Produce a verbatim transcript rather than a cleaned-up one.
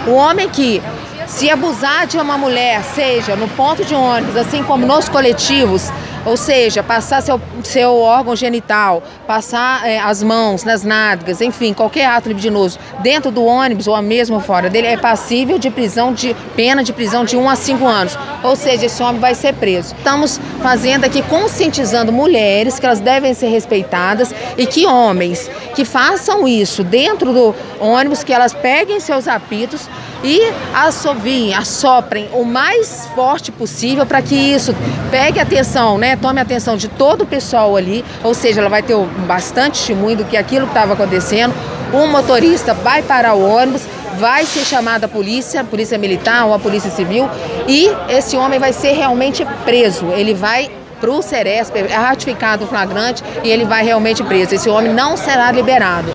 O homem que se abusar de uma mulher, seja no ponto de ônibus, assim como nos coletivos, ou seja, passar seu, seu órgão genital, passar é, as mãos nas nádegas, enfim, qualquer ato libidinoso dentro do ônibus ou mesmo fora dele, é passível de prisão, de pena de prisão de um a cinco anos. Ou seja, esse homem vai ser preso. Estamos fazendo aqui, conscientizando mulheres que elas devem ser respeitadas e que homens que façam isso dentro do ônibus, que elas peguem seus apitos e assoviem, assoprem o mais forte possível para que isso pegue atenção, né? Tome a atenção de todo o pessoal ali, ou seja, ela vai ter bastante testemunho do que aquilo que estava acontecendo. O motorista vai parar o ônibus, vai ser chamada a polícia, a polícia militar ou a polícia civil, e esse homem vai ser realmente preso. Ele vai para o Ceresp, é ratificado o flagrante e ele vai realmente preso. Esse homem não será liberado.